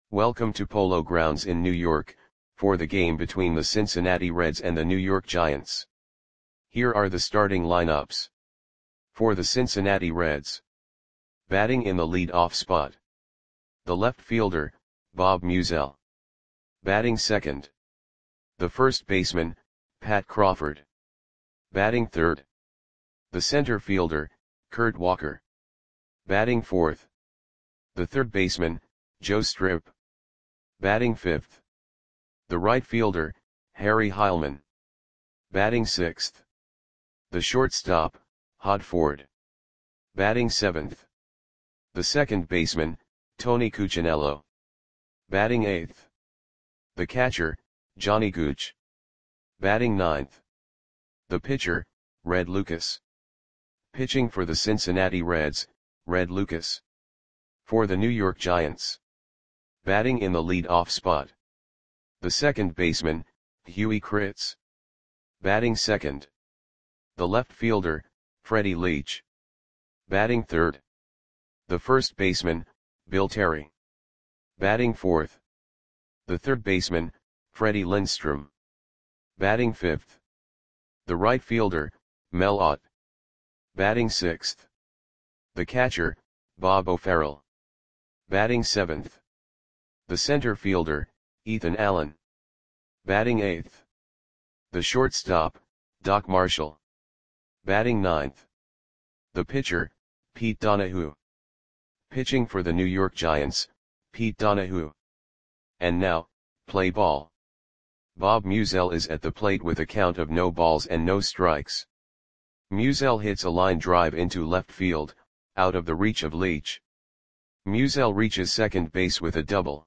Welcome to Polo Grounds in New York, for the game between the Cincinnati Reds and the New York Giants. Here are the starting lineups. For the Cincinnati Reds. Batting in the lead-off spot. The left fielder, Bob Meusel. Batting second. The first baseman, Pat Crawford. Batting third. The center fielder, Kurt Walker. Batting fourth. The third baseman, Joe Strip. Batting fifth. The right fielder, Harry Heilmann. Batting sixth. The shortstop, Hod Ford. Batting seventh. The second baseman, Tony Cuccinello. Batting eighth. The catcher, Johnny Gooch. Batting ninth. The pitcher, Red Lucas. Pitching for the Cincinnati Reds, Red Lucas. For the New York Giants. Batting in the lead-off spot. The second baseman, Huey Kritz. Batting second. The left fielder, Freddie Leach. Batting third. The first baseman, Bill Terry. Batting fourth. The third baseman, Freddie Lindstrom. Batting fifth. The right fielder, Mel Ott. Batting sixth. The catcher, Bob O'Farrell. Batting seventh. The center fielder, Ethan Allen. Batting eighth. The shortstop, Doc Marshall. Batting ninth. The pitcher, Pete Donahue. Pitching for the New York Giants, Pete Donahue. And now, play ball. Bob Meusel is at the plate with a count of no balls and no strikes. Meusel hits a line drive into left field, out of the reach of Leach. Meusel reaches second base with a double.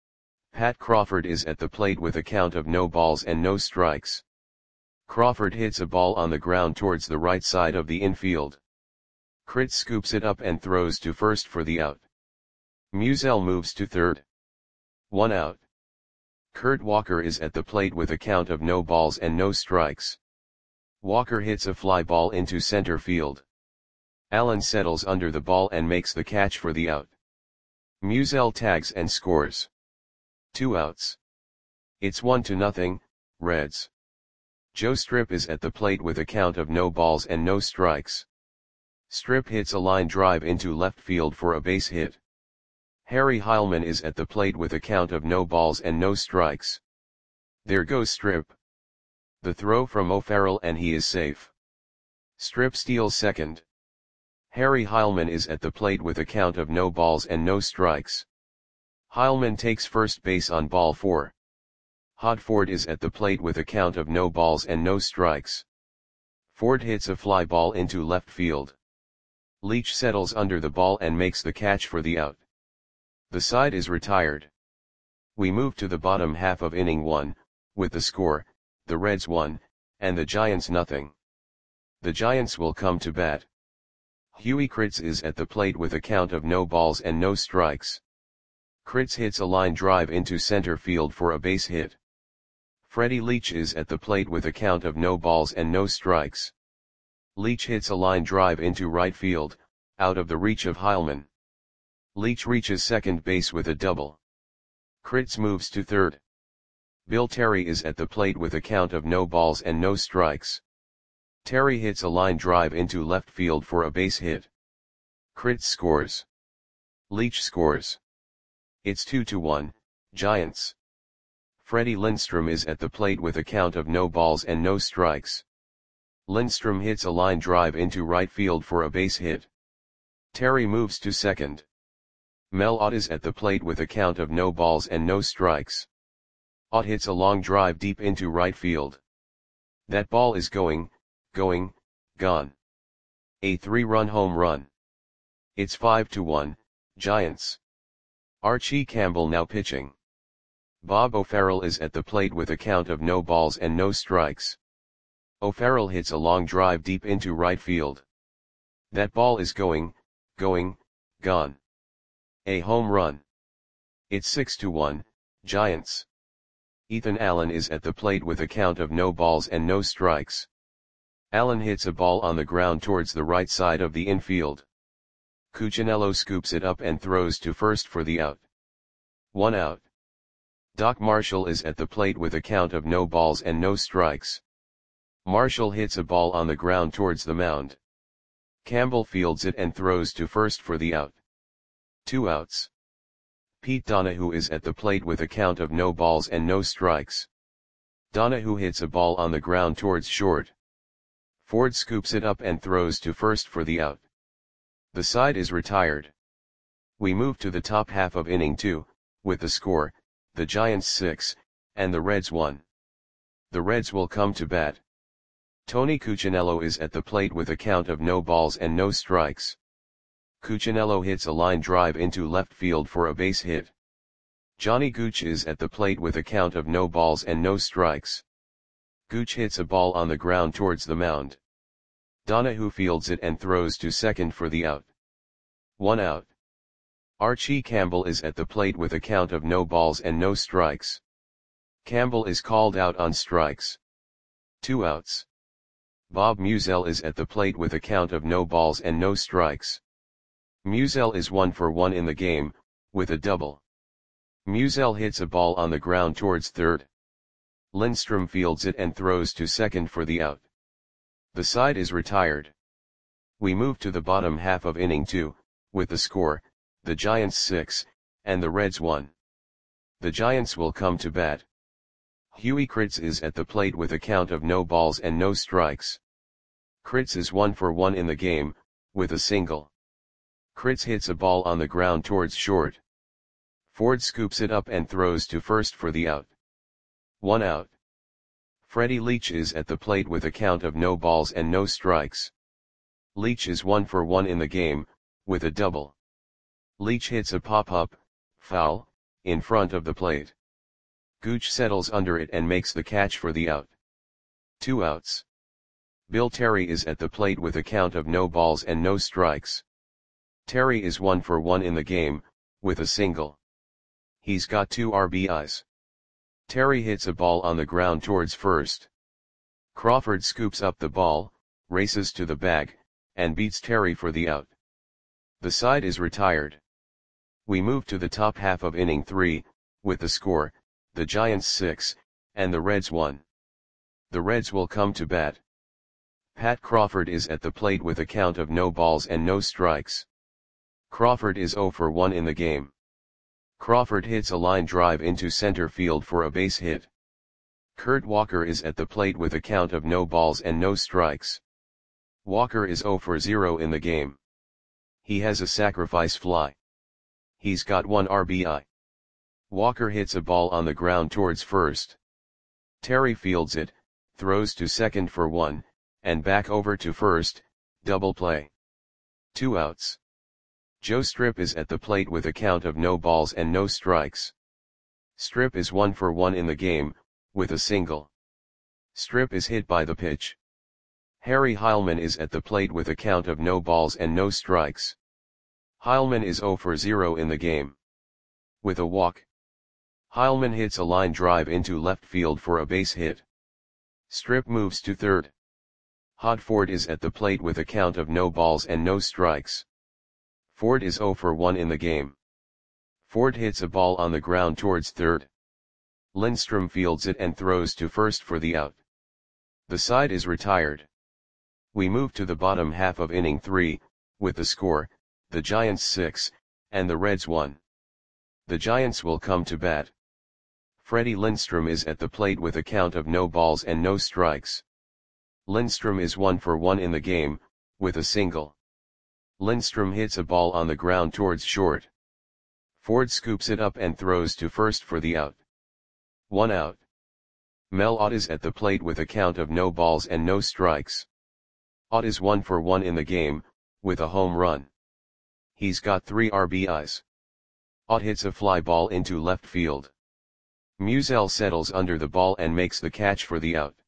Pat Crawford is at the plate with a count of no balls and no strikes. Crawford hits a ball on the ground towards the right side of the infield. Kritz scoops it up and throws to first for the out. Meusel moves to third. 1 out. Kurt Walker is at the plate with a count of no balls and no strikes. Walker hits a fly ball into center field. Allen settles under the ball and makes the catch for the out. Meusel tags and scores. 2 outs. It's 1-0, Reds. Joe Strip is at the plate with a count of no balls and no strikes. Strip hits a line drive into left field for a base hit. Harry Heilmann is at the plate with a count of no balls and no strikes. There goes Strip. The throw from O'Farrell and he is safe. Strip steals second. Harry Heilmann is at the plate with a count of no balls and no strikes. Heilmann takes first base on ball 4. Hod Ford is at the plate with a count of no balls and no strikes. Ford hits a fly ball into left field. Leach settles under the ball and makes the catch for the out. The side is retired. We move to the bottom half of inning 1, with the score, the Reds 1, and the Giants 0. The Giants will come to bat. Huey Kritz is at the plate with a count of no balls and no strikes. Kritz hits a line drive into center field for a base hit. Freddie Leach is at the plate with a count of no balls and no strikes. Leach hits a line drive into right field, out of the reach of Heilmann. Leach reaches second base with a double. Kritz moves to third. Bill Terry is at the plate with a count of no balls and no strikes. Terry hits a line drive into left field for a base hit. Kritz scores. Leach scores. It's 2-1, Giants. Freddie Lindstrom is at the plate with a count of no balls and no strikes. Lindstrom hits a line drive into right field for a base hit. Terry moves to second. Mel Ott is at the plate with a count of no balls and no strikes. Ott hits a long drive deep into right field. That ball is gone. A 3-run home run. It's 5-1, Giants. Archie Campbell now pitching. Bob O'Farrell is at the plate with a count of no balls and no strikes. O'Farrell hits a long drive deep into right field. That ball is gone. A home run. It's 6-1, Giants. Ethan Allen is at the plate with a count of no balls and no strikes. Allen hits a ball on the ground towards the right side of the infield. Cuccinello scoops it up and throws to first for the out. 1 out. Doc Marshall is at the plate with a count of no balls and no strikes. Marshall hits a ball on the ground towards the mound. Campbell fields it and throws to first for the out. 2 outs. Pete Donahue is at the plate with a count of no balls and no strikes. Donahue hits a ball on the ground towards short. Ford scoops it up and throws to first for the out. The side is retired. We move to the top half of inning 2, with the score, the Giants 6, and the Reds 1. The Reds will come to bat. Tony Cuccinello is at the plate with a count of no balls and no strikes. Cuccinello hits a line drive into left field for a base hit. Johnny Gooch is at the plate with a count of no balls and no strikes. Gooch hits a ball on the ground towards the mound. Donahue fields it and throws to second for the out. 1 out. Archie Campbell is at the plate with a count of no balls and no strikes. Campbell is called out on strikes. 2 outs. Bob Musial is at the plate with a count of no balls and no strikes. Musial is 1 for 1 in the game, with a double. Musial hits a ball on the ground towards third. Lindstrom fields it and throws to second for the out. The side is retired. We move to the bottom half of inning 2, with the score, the Giants 6, and the Reds 1. The Giants will come to bat. Huey Kritz is at the plate with a count of no balls and no strikes. Kritz is 1 for 1 in the game, with a single. Kritz hits a ball on the ground towards short. Ford scoops it up and throws to first for the out. 1 out. Freddie Leach is at the plate with a count of no balls and no strikes. Leach is 1 for 1 in the game, with a double. Leach hits a pop-up, foul, in front of the plate. Gooch settles under it and makes the catch for the out. 2 outs. Bill Terry is at the plate with a count of no balls and no strikes. Terry is 1 for 1 in the game, with a single. He's got 2 RBIs. Terry hits a ball on the ground towards first. Crawford scoops up the ball, races to the bag, and beats Terry for the out. The side is retired. We move to the top half of inning 3, with the score, the Giants 6, and the Reds 1. The Reds will come to bat. Pat Crawford is at the plate with a count of no balls and no strikes. Crawford is 0 for 1 in the game. Crawford hits a line drive into center field for a base hit. Kurt Walker is at the plate with a count of no balls and no strikes. Walker is 0 for 0 in the game. He has a sacrifice fly. He's got 1 RBI. Walker hits a ball on the ground towards first. Terry fields it, throws to second for 1, and back over to first, double play. 2 outs. Joe Strip is at the plate with a count of no balls and no strikes. Strip is 1 for 1 in the game, with a single. Strip is hit by the pitch. Harry Heilman is at the plate with a count of no balls and no strikes. Heilman is 0 for 0 in the game. With a walk. Heilman hits a line drive into left field for a base hit. Strip moves to third. Hod Ford is at the plate with a count of no balls and no strikes. Ford is 0 for 1 in the game. Ford hits a ball on the ground towards third. Lindstrom fields it and throws to first for the out. The side is retired. We move to the bottom half of inning 3, with the score, the Giants 6, and the Reds 1. The Giants will come to bat. Freddie Lindstrom is at the plate with a count of no balls and no strikes. Lindstrom is 1 for 1 in the game, with a single. Lindstrom hits a ball on the ground towards short. Ford scoops it up and throws to first for the out. 1 out. Mel Ott is at the plate with a count of no balls and no strikes. Ott is 1 for 1 in the game, with a home run. He's got 3 RBIs. Ott hits a fly ball into left field. Musial settles under the ball and makes the catch for the out.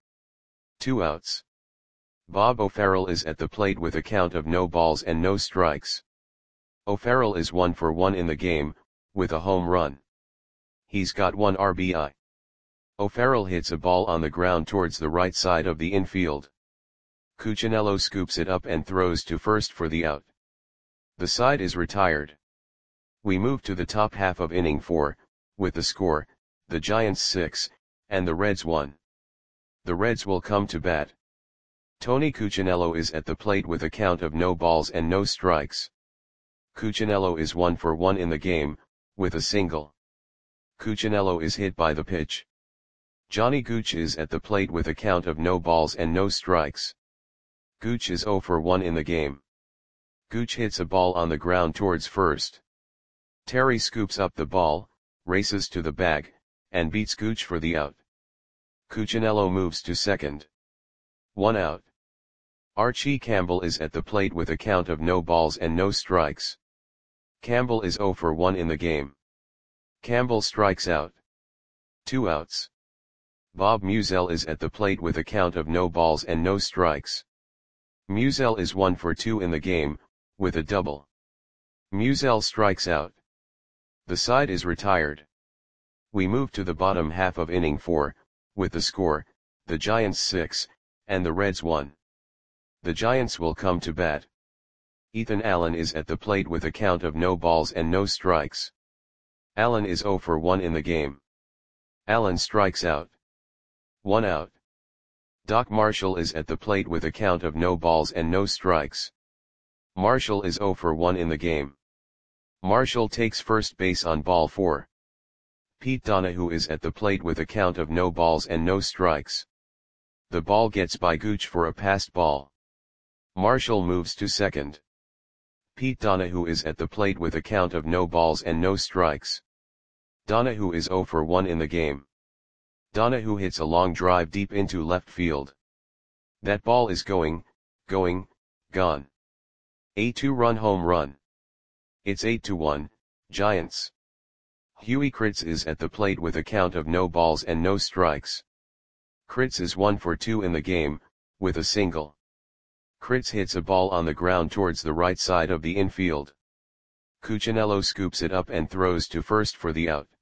2 outs. Bob O'Farrell is at the plate with a count of no balls and no strikes. O'Farrell is 1 for 1 in the game, with a home run. He's got 1 RBI. O'Farrell hits a ball on the ground towards the right side of the infield. Cuccinello scoops it up and throws to first for the out. The side is retired. We move to the top half of inning 4, with the score, the Giants 6, and the Reds 1. The Reds will come to bat. Tony Cuccinello is at the plate with a count of no balls and no strikes. Cuccinello is 1 for 1 in the game, with a single. Cuccinello is hit by the pitch. Johnny Gooch is at the plate with a count of no balls and no strikes. Gooch is 0 for 1 in the game. Gooch hits a ball on the ground towards first. Terry scoops up the ball, races to the bag, and beats Gooch for the out. Cuccinello moves to second. 1 out. Archie Campbell is at the plate with a count of no balls and no strikes. Campbell is 0 for 1 in the game. Campbell strikes out. 2 outs. Bob Musial is at the plate with a count of no balls and no strikes. Musial is 1 for 2 in the game, with a double. Musial strikes out. The side is retired. We move to the bottom half of inning 4, with the score, the Giants 6, and the Reds 1. The Giants will come to bat. Ethan Allen is at the plate with a count of no balls and no strikes. Allen is 0 for 1 in the game. Allen strikes out. 1 out. Doc Marshall is at the plate with a count of no balls and no strikes. Marshall is 0 for 1 in the game. Marshall takes first base on ball 4. Pete Donahue is at the plate with a count of no balls and no strikes. The ball gets by Gooch for a passed ball. Marshall moves to second. Pete Donahue is at the plate with a count of no balls and no strikes. Donahue is 0 for 1 in the game. Donahue hits a long drive deep into left field. That ball is gone. A 2-run home run. It's 8-1, Giants. Huey Kritz is at the plate with a count of no balls and no strikes. Kritz is 1 for 2 in the game, with a single. Kritz hits a ball on the ground towards the right side of the infield. Cuccinello scoops it up and throws to first for the out.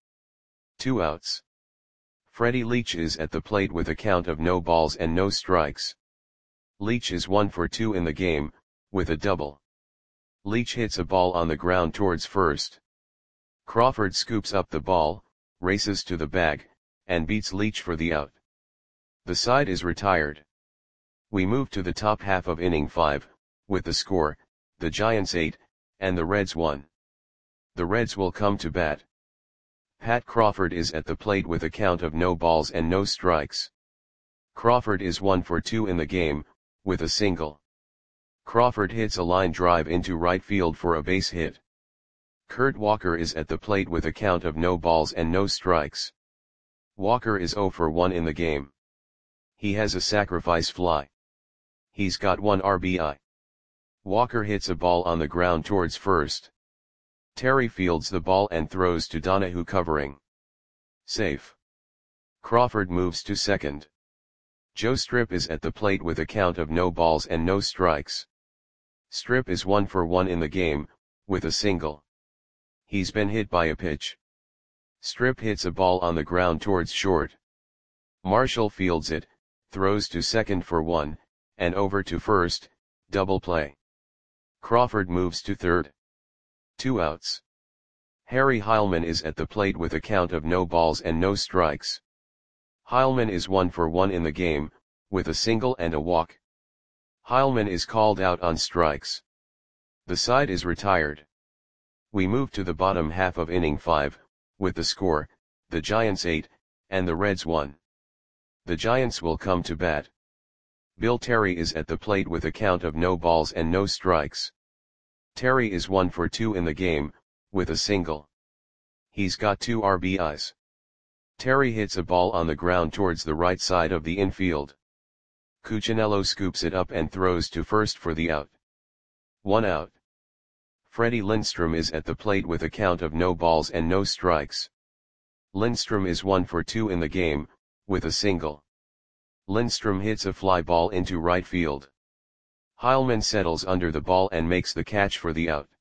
2 outs. Freddie Leach is at the plate with a count of no balls and no strikes. Leach is 1 for 2 in the game, with a double. Leach hits a ball on the ground towards first. Crawford scoops up the ball, races to the bag, and beats Leach for the out. The side is retired. We move to the top half of inning 5, with the score, the Giants 8, and the Reds 1. The Reds will come to bat. Pat Crawford is at the plate with a count of no balls and no strikes. Crawford is 1 for 2 in the game, with a single. Crawford hits a line drive into right field for a base hit. Kurt Walker is at the plate with a count of no balls and no strikes. Walker is 0 for 1 in the game. He has a sacrifice fly. He's got 1 RBI. Walker hits a ball on the ground towards first. Terry fields the ball and throws to Donahue covering. Safe. Crawford moves to second. Joe Strip is at the plate with a count of no balls and no strikes. Strip is 1 for 1 in the game, with a single. He's been hit by a pitch. Strip hits a ball on the ground towards short. Marshall fields it, throws to second for 1, and over to first, double play. Crawford moves to third. 2 outs. Harry Heilman is at the plate with a count of no balls and no strikes. Heilman is 1 for 1 in the game, with a single and a walk. Heilman is called out on strikes. The side is retired. We move to the bottom half of inning 5, with the score, the Giants 8, and the Reds 1. The Giants will come to bat. Bill Terry is at the plate with a count of no balls and no strikes. Terry is 1 for 2 in the game, with a single. He's got 2 RBIs. Terry hits a ball on the ground towards the right side of the infield. Cuccinello scoops it up and throws to first for the out. 1 out. Freddie Lindstrom is at the plate with a count of no balls and no strikes. Lindstrom is 1 for 2 in the game, with a single. Lindstrom hits a fly ball into right field. Heilman settles under the ball and makes the catch for the out.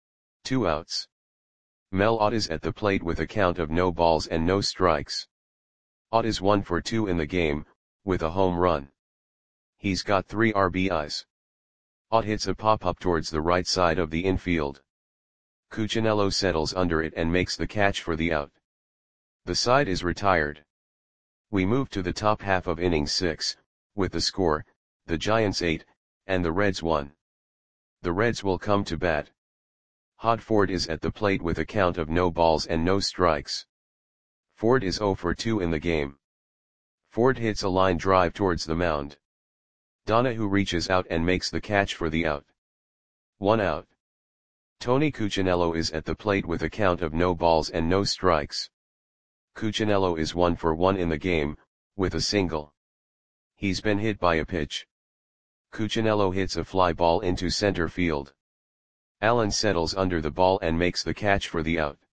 2 outs. Mel Ott is at the plate with a count of no balls and no strikes. Ott is 1 for 2 in the game, with a home run. He's got 3 RBIs. Ott hits a pop-up towards the right side of the infield. Cuccinello settles under it and makes the catch for the out. The side is retired. We move to the top half of inning 6, with the score, the Giants 8, and the Reds 1. The Reds will come to bat. Hod Ford is at the plate with a count of no balls and no strikes. Ford is 0 for 2 in the game. Ford hits a line drive towards the mound. Donahue reaches out and makes the catch for the out. 1 out. Tony Cuccinello is at the plate with a count of no balls and no strikes. Cuccinello is 1 for 1 in the game, with a single. He's been hit by a pitch. Cuccinello hits a fly ball into center field. Allen settles under the ball and makes the catch for the out.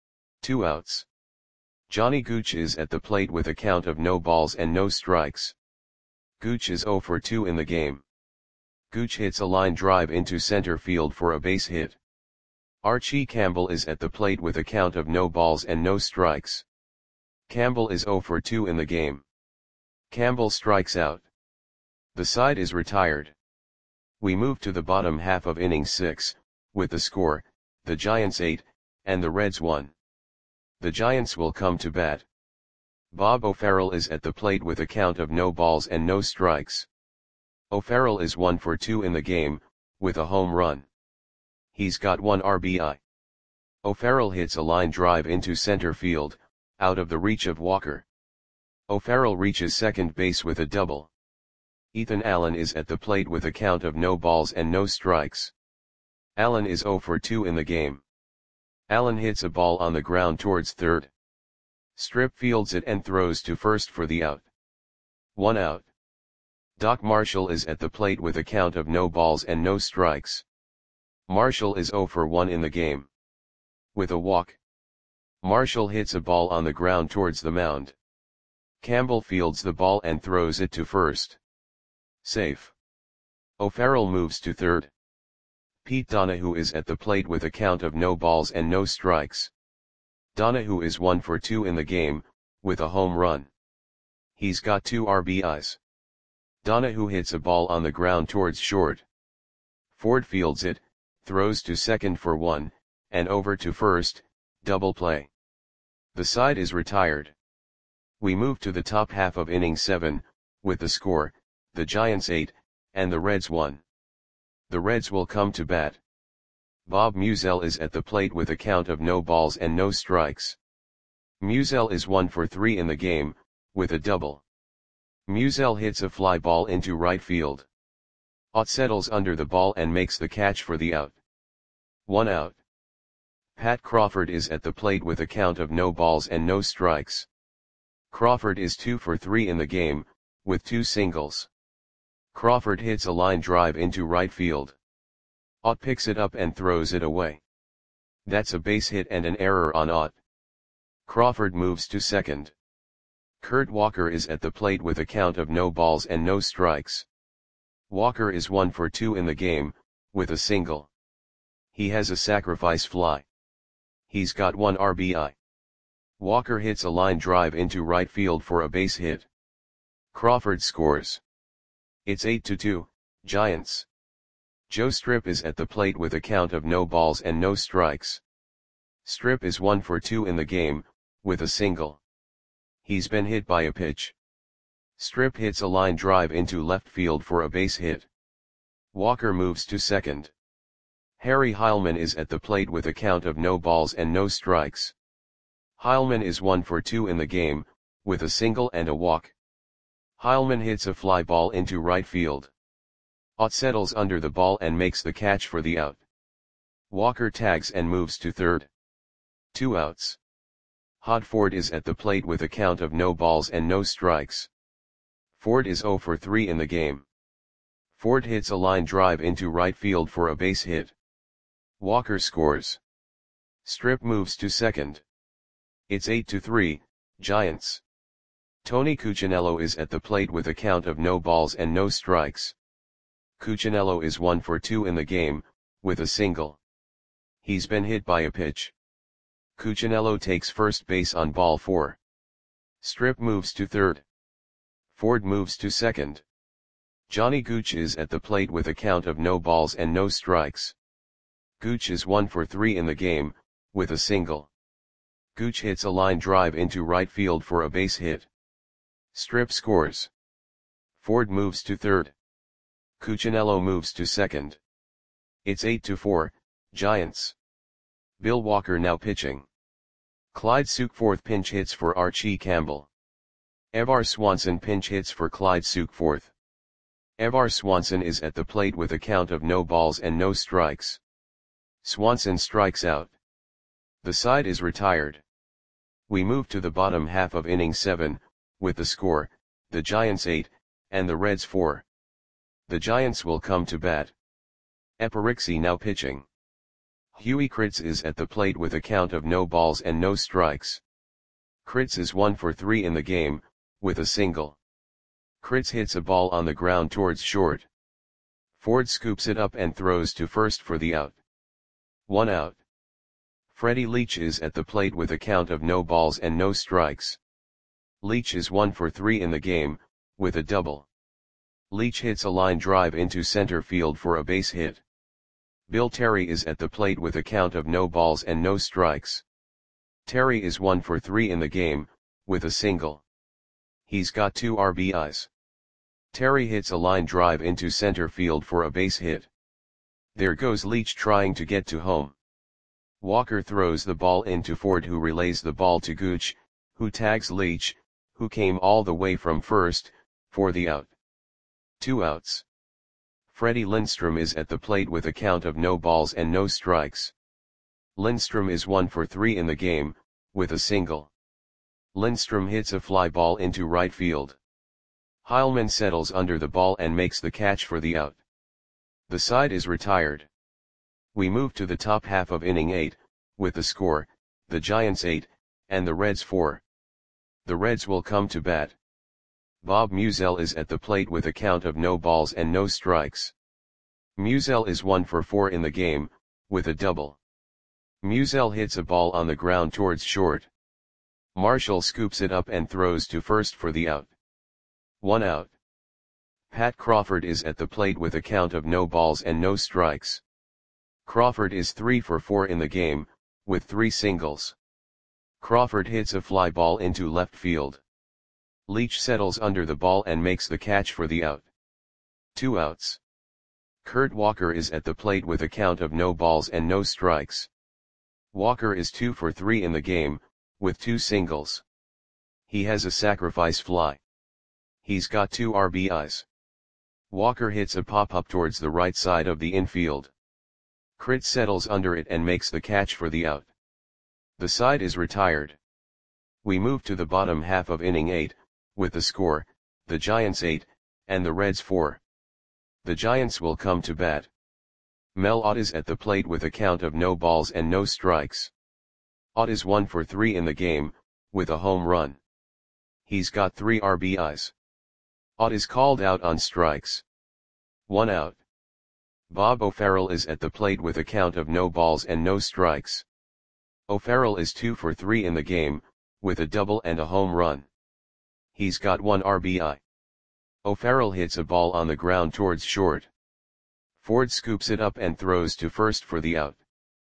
2 outs. Johnny Gooch is at the plate with a count of no balls and no strikes. Gooch is 0 for 2 in the game. Gooch hits a line drive into center field for a base hit. Archie Campbell is at the plate with a count of no balls and no strikes. Campbell is 0 for 2 in the game. Campbell strikes out. The side is retired. We move to the bottom half of inning 6, with the score, the Giants 8, and the Reds 1. The Giants will come to bat. Bob O'Farrell is at the plate with a count of no balls and no strikes. O'Farrell is 1 for 2 in the game, with a home run. He's got 1 RBI. O'Farrell hits a line drive into center field, out of the reach of Walker. O'Farrell reaches second base with a double. Ethan Allen is at the plate with a count of no balls and no strikes. Allen is 0 for 2 in the game. Allen hits a ball on the ground towards third. Strip fields it and throws to first for the out. 1 out. Doc Marshall is at the plate with a count of no balls and no strikes. Marshall is 0 for 1 in the game. With a walk. Marshall hits a ball on the ground towards the mound. Campbell fields the ball and throws it to first. Safe. O'Farrell moves to third. Pete Donahue is at the plate with a count of no balls and no strikes. Donahue is 1 for 2 in the game, with a home run. He's got 2 RBIs. Donahue hits a ball on the ground towards short. Ford fields it, throws to second for 1, and over to first, double play. The side is retired. We move to the top half of inning 7, with the score, the Giants 8, and the Reds 1. The Reds will come to bat. Bob Musial is at the plate with a count of no balls and no strikes. Musial is 1 for 3 in the game, with a double. Musial hits a fly ball into right field. Ott settles under the ball and makes the catch for the out. 1 out. Pat Crawford is at the plate with a count of no balls and no strikes. Crawford is 2 for 3 in the game, with 2 singles. Crawford hits a line drive into right field. Ott picks it up and throws it away. That's a base hit and an error on Ott. Crawford moves to second. Kurt Walker is at the plate with a count of no balls and no strikes. Walker is 1 for 2 in the game, with a single. He has a sacrifice fly. He's got 1 RBI. Walker hits a line drive into right field for a base hit. Crawford scores. It's 8-2, Giants. Joe Strip is at the plate with a count of no balls and no strikes. Strip is 1 for 2 in the game, with a single. He's been hit by a pitch. Strip hits a line drive into left field for a base hit. Walker moves to second. Harry Heilman is at the plate with a count of no balls and no strikes. Heilman is 1 for 2 in the game, with a single and a walk. Heilman hits a fly ball into right field. Ott settles under the ball and makes the catch for the out. Walker tags and moves to third. 2 outs. Hod Ford is at the plate with a count of no balls and no strikes. Ford is 0 for 3 in the game. Ford hits a line drive into right field for a base hit. Walker scores. Strip moves to second. It's 8-3, Giants. Tony Cuccinello is at the plate with a count of no balls and no strikes. Cuccinello is 1 for 2 in the game, with a single. He's been hit by a pitch. Cuccinello takes first base on ball 4. Strip moves to third. Ford moves to second. Johnny Gooch is at the plate with a count of no balls and no strikes. Gooch is 1 for 3 in the game, with a single. Gooch hits a line drive into right field for a base hit. Strip scores. Ford moves to third. Cuccinello moves to second. It's 8-4, Giants. Bill Walker now pitching. Clyde Suk fourth pinch hits for Archie Campbell. Evar Swanson pinch hits for Clyde Suk fourth. Evar Swanson is at the plate with a count of no balls and no strikes. Swanson strikes out. The side is retired. We move to the bottom half of inning 7, with the score, the Giants 8, and the Reds 4. The Giants will come to bat. Epirixi now pitching. Huey Kritz is at the plate with a count of no balls and no strikes. Kritz is 1 for 3 in the game, with a single. Kritz hits a ball on the ground towards short. Ford scoops it up and throws to first for the out. 1 out. Freddie Leach is at the plate with a count of no balls and no strikes. Leach is 1 for 3 in the game, with a double. Leach hits a line drive into center field for a base hit. Bill Terry is at the plate with a count of no balls and no strikes. Terry is 1 for 3 in the game, with a single. He's got 2 RBIs. Terry hits a line drive into center field for a base hit. There goes Leach trying to get to home. Walker throws the ball into Ford, who relays the ball to Gooch, who tags Leach, who came all the way from first, for the out. 2 outs. Freddie Lindstrom is at the plate with a count of no balls and no strikes. Lindstrom is 1 for 3 in the game, with a single. Lindstrom hits a fly ball into right field. Heilman settles under the ball and makes the catch for the out. The side is retired. We move to the top half of inning 8, with the score, the Giants 8, and the Reds 4. The Reds will come to bat. Bob Musial is at the plate with a count of no balls and no strikes. Musial is 1 for 4 in the game, with a double. Musial hits a ball on the ground towards short. Marshall scoops it up and throws to first for the out. 1 out. Pat Crawford is at the plate with a count of no balls and no strikes. Crawford is 3 for 4 in the game, with 3 singles. Crawford hits a fly ball into left field. Leach settles under the ball and makes the catch for the out. 2 outs. Kurt Walker is at the plate with a count of no balls and no strikes. Walker is 2 for 3 in the game, with 2 singles. He has a sacrifice fly. He's got 2 RBIs. Walker hits a pop-up towards the right side of the infield. Kritz settles under it and makes the catch for the out. The side is retired. We move to the bottom half of inning 8, with the score, the Giants 8, and the Reds 4. The Giants will come to bat. Mel Ott is at the plate with a count of no balls and no strikes. Ott is 1 for 3 in the game, with a home run. He's got 3 RBIs. Ott is called out on strikes. 1 out. Bob O'Farrell is at the plate with a count of no balls and no strikes. O'Farrell is 2 for 3 in the game, with a double and a home run. He's got 1 RBI. O'Farrell hits a ball on the ground towards short. Ford scoops it up and throws to first for the out.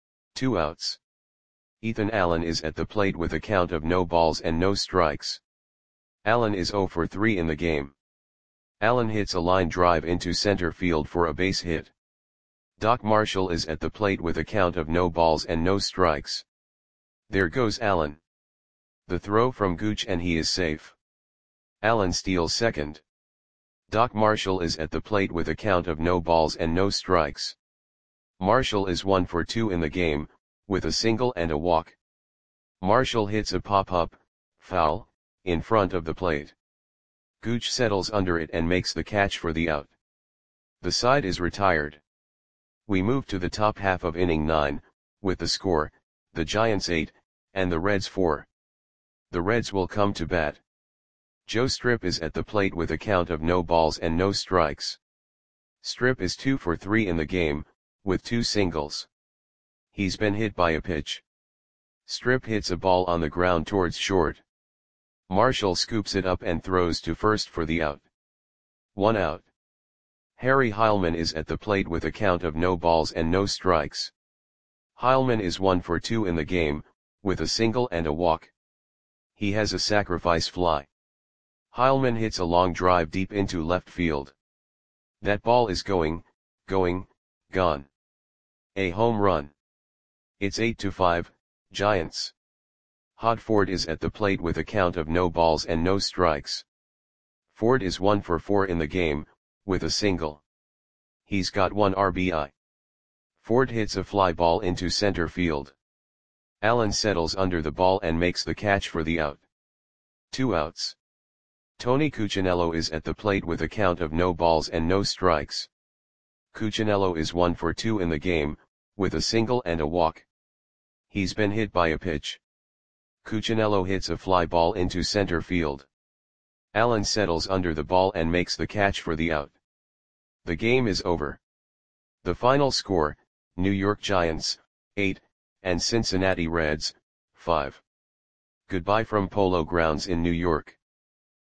2 outs. Ethan Allen is at the plate with a count of no balls and no strikes. Allen is 0 for 3 in the game. Allen hits a line drive into center field for a base hit. Doc Marshall is at the plate with a count of no balls and no strikes. There goes Allen. The throw from Gooch and he is safe. Allen steals second. Doc Marshall is at the plate with a count of no balls and no strikes. Marshall is 1 for 2 in the game, with a single and a walk. Marshall hits a pop-up, foul, in front of the plate. Gooch settles under it and makes the catch for the out. The side is retired. We move to the top half of inning 9, with the score, the Giants 8, and the Reds 4. The Reds will come to bat. Joe Strip is at the plate with a count of no balls and no strikes. Strip is 2 for 3 in the game, with 2 singles. He's been hit by a pitch. Strip hits a ball on the ground towards short. Marshall scoops it up and throws to first for the out. 1 out. Harry Heilman is at the plate with a count of no balls and no strikes. Heilman is 1 for 2 in the game, with a single and a walk. He has a sacrifice fly. Heilmann hits a long drive deep into left field. That ball is going, gone. A home run. It's 8-5, Giants. Hod Ford is at the plate with a count of no balls and no strikes. Ford is 1 for 4 in the game, with a single. He's got 1 RBI. Ford hits a fly ball into center field. Allen settles under the ball and makes the catch for the out. 2 outs. Tony Cuccinello is at the plate with a count of no balls and no strikes. Cuccinello is 1 for 2 in the game, with a single and a walk. He's been hit by a pitch. Cuccinello hits a fly ball into center field. Allen settles under the ball and makes the catch for the out. The game is over. The final score, New York Giants, 8, and Cincinnati Reds, 5. Goodbye from Polo Grounds in New York.